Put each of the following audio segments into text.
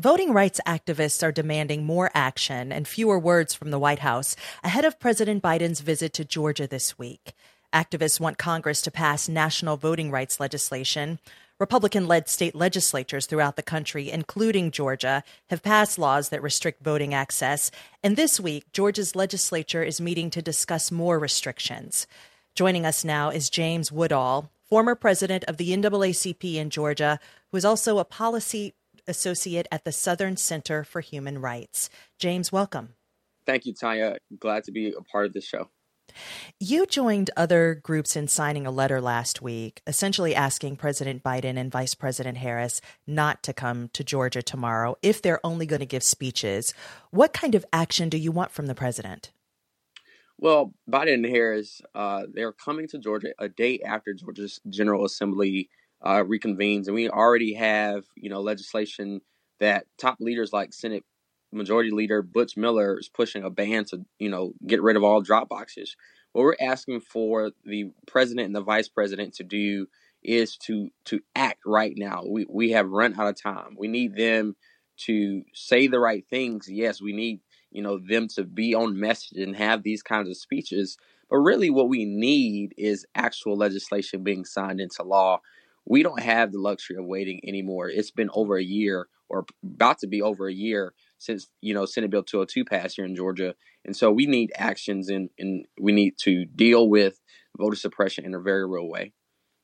Voting rights activists are demanding more action and fewer words from the White House ahead of President Biden's visit to Georgia this week. Activists want Congress to pass national voting rights legislation. Republican-led state legislatures throughout the country, including Georgia, have passed laws that restrict voting access. And this week, Georgia's legislature is meeting to discuss more restrictions. Joining us now is James Woodall, former president of the NAACP in Georgia, who is also a policy associate at the Southern Center for Human Rights. James, welcome. Thank you, Tanya. Glad to be a part of this show. You joined other groups in signing a letter last week, essentially asking President Biden and Vice President Harris not to come to Georgia tomorrow if they're only going to give speeches. What kind of action do you want from the president? Well, Biden and Harris, they're coming to Georgia a day after Georgia's General Assembly reconvenes, and we already have, legislation that top leaders like Senate Majority Leader Butch Miller is pushing a ban to, get rid of all drop boxes. What we're asking for the president and the vice president to do is to act right now. We have run out of time. We need them to say the right things. Yes, we need, them to be on message and have these kinds of speeches. But really what we need is actual legislation being signed into law. We don't have the luxury of waiting anymore. It's been over a year, or about to be over a year, since, Senate Bill 202 passed here in Georgia. And so we need actions, and we need to deal with voter suppression in a very real way.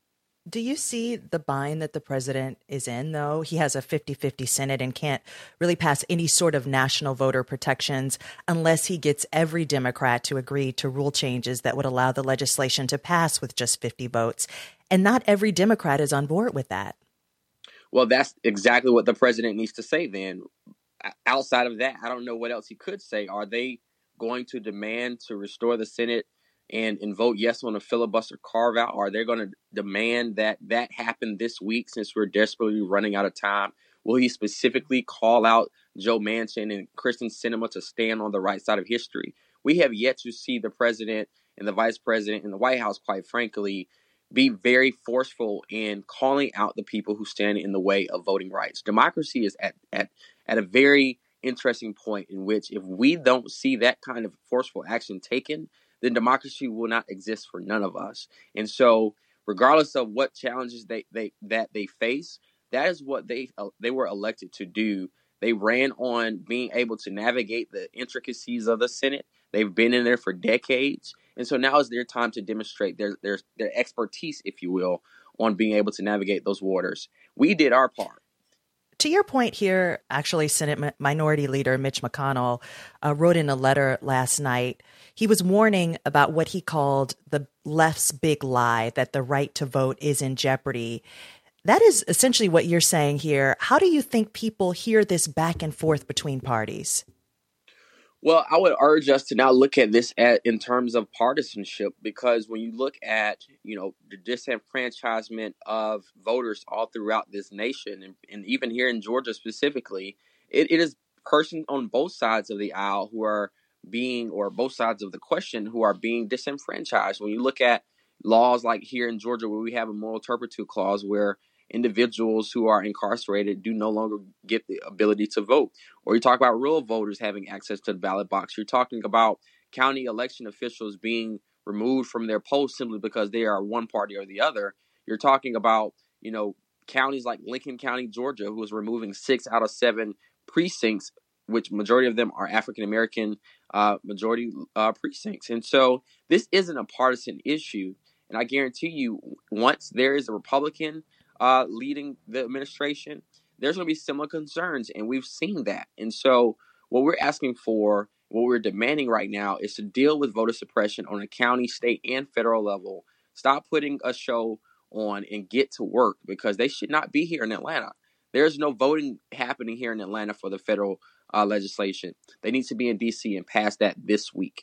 Do you see the bind that the president is in, though? He has a 50-50 Senate and can't really pass any sort of national voter protections unless he gets every Democrat to agree to rule changes that would allow the legislation to pass with just 50 votes. And not every Democrat is on board with that. Well, that's exactly what the president needs to say then. Outside of that, I don't know what else he could say. Are they going to demand to restore the Senate and vote yes on a filibuster carve out? Are they going to demand that happen this week since we're desperately running out of time? Will he specifically call out Joe Manchin and Kristen Sinema to stand on the right side of history? We have yet to see the president and the vice president and the White House, quite frankly, be very forceful in calling out the people who stand in the way of voting rights. Democracy is at a very interesting point in which if we don't see that kind of forceful action taken, then democracy will not exist for none of us. And so regardless of what challenges they face, that is what they were elected to do. They ran on being able to navigate the intricacies of the Senate. They've been in there for decades. And so now is their time to demonstrate their expertise, if you will, on being able to navigate those waters. We did our part. To your point here, actually, Senate Minority Leader Mitch McConnell wrote in a letter last night. He was warning about what he called the left's big lie, that the right to vote is in jeopardy. That is essentially what you're saying here. How do you think people hear this back and forth between parties? Well, I would urge us to now look at this in terms of partisanship, because when you look at, the disenfranchisement of voters all throughout this nation, and even here in Georgia specifically, it is persons on both sides of the aisle who are being, or both sides of the question, who are being disenfranchised. When you look at laws like here in Georgia, where we have a moral turpitude clause where individuals who are incarcerated do no longer get the ability to vote. Or you talk about rural voters having access to the ballot box. You're talking about county election officials being removed from their posts simply because they are one party or the other. You're talking about, counties like Lincoln County, Georgia, who is removing 6 out of 7 precincts, which majority of them are African-American majority precincts. And so this isn't a partisan issue. And I guarantee you, once there is a Republican leading the administration, there's going to be similar concerns, and we've seen that. And so what we're asking for, what we're demanding right now, is to deal with voter suppression on a county, state, and federal level. Stop putting a show on and get to work, because they should not be here in Atlanta. There's no voting happening here in Atlanta for the federal legislation. They need to be in D.C. and pass that this week.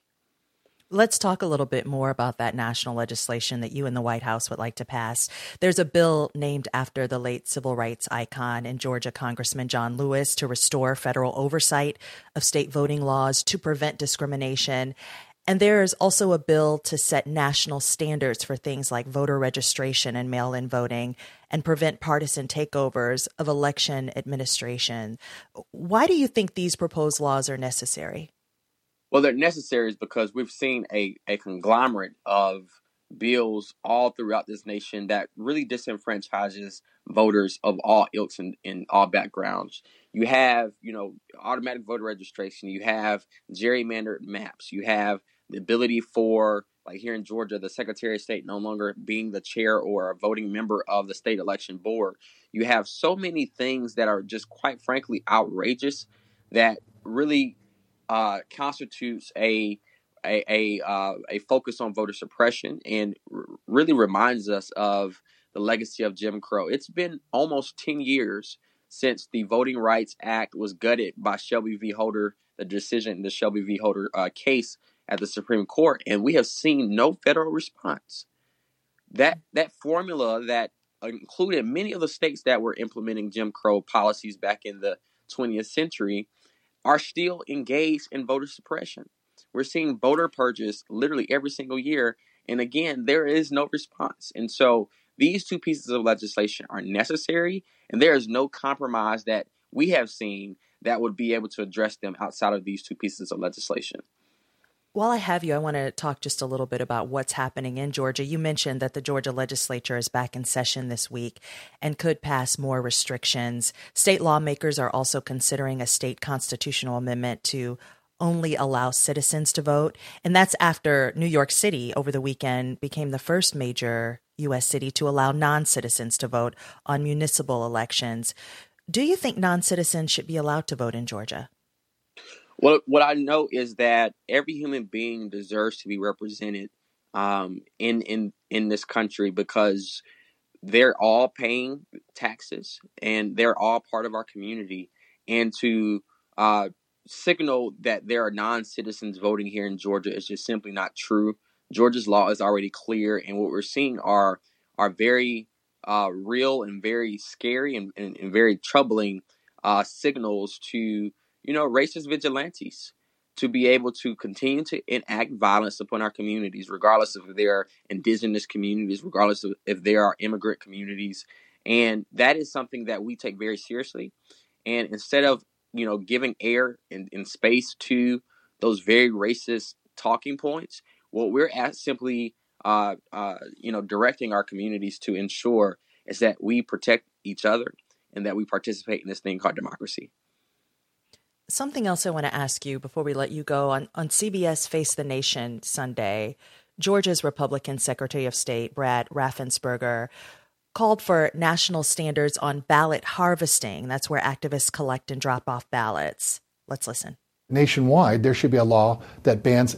Let's talk a little bit more about that national legislation that you and the White House would like to pass. There's a bill named after the late civil rights icon and Georgia Congressman John Lewis to restore federal oversight of state voting laws to prevent discrimination. And there's also a bill to set national standards for things like voter registration and mail-in voting and prevent partisan takeovers of election administration. Why do you think these proposed laws are necessary? Well, they're necessary because we've seen a conglomerate of bills all throughout this nation that really disenfranchises voters of all ilks and in all backgrounds. You have, automatic voter registration. You have gerrymandered maps. You have the ability for, like here in Georgia, the Secretary of State no longer being the chair or a voting member of the state election board. You have so many things that are just quite frankly outrageous that really constitutes a focus on voter suppression and really reminds us of the legacy of Jim Crow. It's been almost 10 years since the Voting Rights Act was gutted by Shelby v. Holder, the decision in the Shelby v. Holder case at the Supreme Court, and we have seen no federal response. That formula that included many of the states that were implementing Jim Crow policies back in the 20th century are still engaged in voter suppression. We're seeing voter purges literally every single year. And again, there is no response. And so these two pieces of legislation are necessary. And there is no compromise that we have seen that would be able to address them outside of these two pieces of legislation. While I have you, I want to talk just a little bit about what's happening in Georgia. You mentioned that the Georgia legislature is back in session this week and could pass more restrictions. State lawmakers are also considering a state constitutional amendment to only allow citizens to vote. And that's after New York City over the weekend became the first major U.S. city to allow non-citizens to vote on municipal elections. Do you think non-citizens should be allowed to vote in Georgia? Well, what I know is that every human being deserves to be represented in this country because they're all paying taxes and they're all part of our community. And to signal that there are non-citizens voting here in Georgia is just simply not true. Georgia's law is already clear, and what we're seeing are very real and very scary and very troubling signals to racist vigilantes to be able to continue to enact violence upon our communities, regardless of if they're indigenous communities, regardless of if they are immigrant communities. And that is something that we take very seriously. And instead of, giving air and space to those very racist talking points, what we're simply, directing our communities to ensure is that we protect each other and that we participate in this thing called democracy. Something else I want to ask you before we let you go. On CBS Face the Nation Sunday, Georgia's Republican Secretary of State, Brad Raffensperger, called for national standards on ballot harvesting. That's where activists collect and drop off ballots. Let's listen. Nationwide, there should be a law that bans,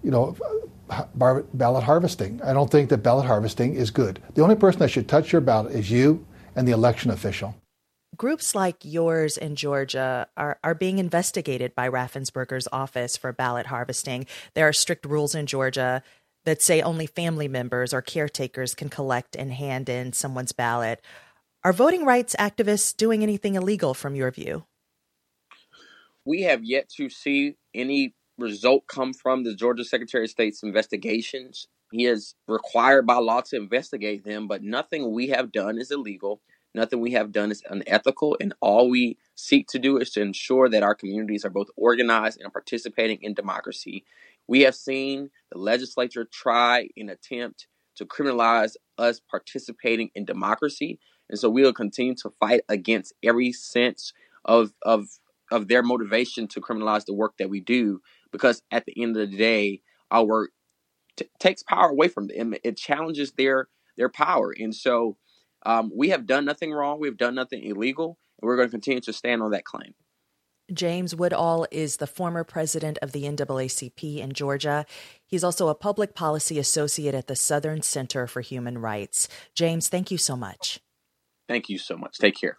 ballot harvesting. I don't think that ballot harvesting is good. The only person that should touch your ballot is you and the election official. Groups like yours in Georgia are being investigated by Raffensperger's office for ballot harvesting. There are strict rules in Georgia that say only family members or caretakers can collect and hand in someone's ballot. Are voting rights activists doing anything illegal from your view? We have yet to see any result come from the Georgia Secretary of State's investigations. He is required by law to investigate them, but nothing we have done is illegal. Nothing we have done is unethical, and all we seek to do is to ensure that our communities are both organized and participating in democracy. We have seen the legislature try and attempt to criminalize us participating in democracy, and so we will continue to fight against every sense of their motivation to criminalize the work that we do, because at the end of the day, our work takes power away from them. It challenges their power, and so we have done nothing wrong. We've done nothing illegal, and we're going to continue to stand on that claim. James Woodall is the former president of the NAACP in Georgia. He's also a public policy associate at the Southern Center for Human Rights. James, thank you so much. Thank you so much. Take care.